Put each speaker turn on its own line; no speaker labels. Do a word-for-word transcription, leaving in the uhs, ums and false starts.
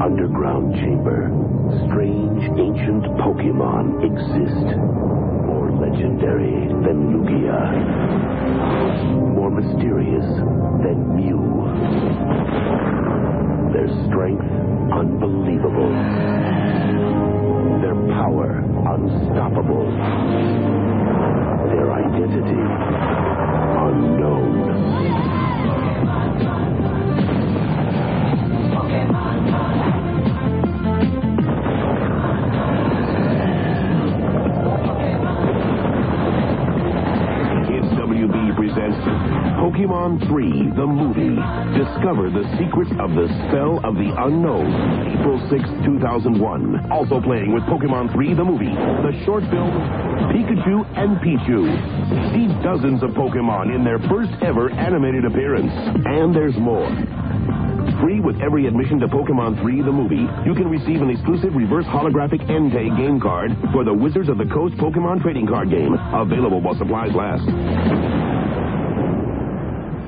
underground chamber, strange ancient Pokemon exist. More legendary than Lugia. More mysterious than Mew. Their strength, unbelievable. Their power, unstoppable. Their identity, unknown. Presents Pokemon three, the movie. Discover the secrets of the spell of the unknown. April sixth, two thousand one. Also playing with Pokemon three, the movie. The short film, Pikachu and Pichu. See dozens of Pokemon in their first ever animated appearance. And there's more. Free with every admission to Pokemon three, the movie, you can receive an exclusive reverse holographic Entei game card for the Wizards of the Coast Pokemon trading card game. Available while supplies last.